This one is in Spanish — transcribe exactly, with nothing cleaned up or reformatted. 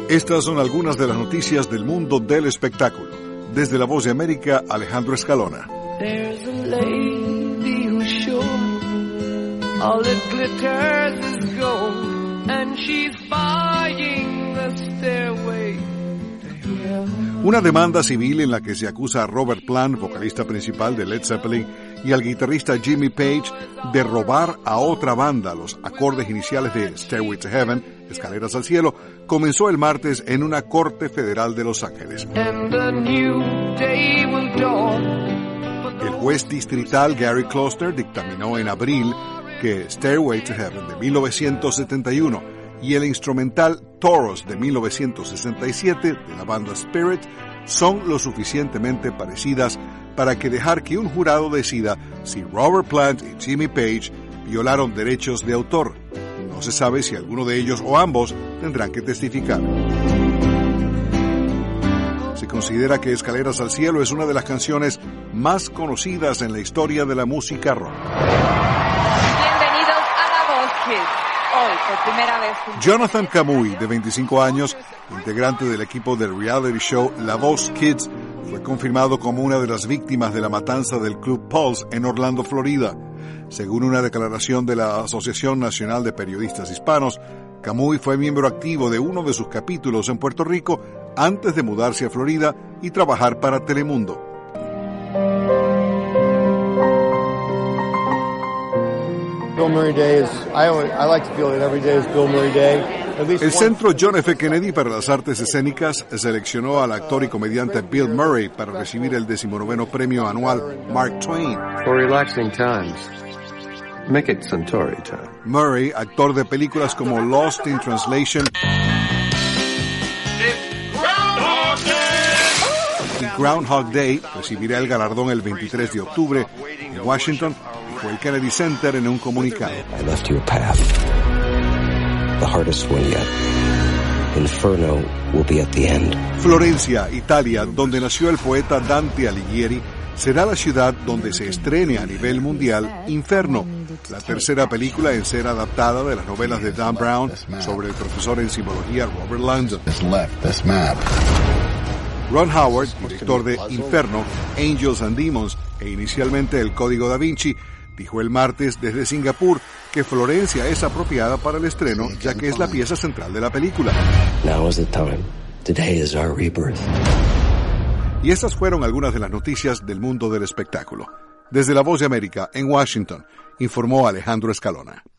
Estas son algunas de las noticias del mundo del espectáculo. Desde La Voz de América, Alejandro Escalona. There's a lady who's sure all that glitters is gold, and she's buying the stairway to heaven. Una demanda civil en la que se acusa a Robert Plant, vocalista principal de Led Zeppelin, y al guitarrista Jimmy Page de robar a otra banda los acordes iniciales de Stairway to Heaven, Escaleras al Cielo, comenzó el martes en una corte federal de Los Ángeles. And a new day will dawn. El juez distrital Gary Kloster dictaminó en abril que Stairway to Heaven de mil novecientos setenta y uno y el instrumental Taurus de mil novecientos sesenta y siete de la banda Spirit son lo suficientemente parecidas para que dejar que un jurado decida si Robert Plant y Jimmy Page violaron derechos de autor. No se sabe si alguno de ellos o ambos tendrán que testificar. Se considera que Escaleras al Cielo es una de las canciones más conocidas en la historia de la música rock. Bienvenidos a La Voz Kids. Hoy, por primera vez... Jonathan Camuy, de veinticinco años, integrante del equipo del reality show La Voz Kids, fue confirmado como una de las víctimas de la matanza del Club Pulse en Orlando, Florida. Según una declaración de la Asociación Nacional de Periodistas Hispanos, Camuy fue miembro activo de uno de sus capítulos en Puerto Rico antes de mudarse a Florida y trabajar para Telemundo. Bill Murray Day is, I, always, I like to feel that every day is Bill Murray Day. El Centro John F. Kennedy para las Artes Escénicas seleccionó al actor y comediante Bill Murray para recibir el decimonoveno premio anual Mark Twain. For relaxing times, make it Suntory time. Murray, actor de películas como Lost in Translation y Groundhog Day, recibirá el galardón el veintitrés de octubre en Washington, dijo el Kennedy Center en un comunicado. I left you a path. The hardest one yet. Inferno will be at the end. Florencia, Italia, donde nació el poeta Dante Alighieri, será la ciudad donde se estrene a nivel mundial Inferno, la tercera película en ser adaptada de las novelas de Dan Brown sobre el profesor en simbología Robert Langdon. Ron Howard, director de Inferno, Angels and Demons e inicialmente El Código Da Vinci, dijo el martes desde Singapur que Florencia es apropiada para el estreno, ya que es la pieza central de la película. Now is the time. Today is our rebirth. Y estas fueron algunas de las noticias del mundo del espectáculo. Desde La Voz de América, en Washington, informó Alejandro Escalona.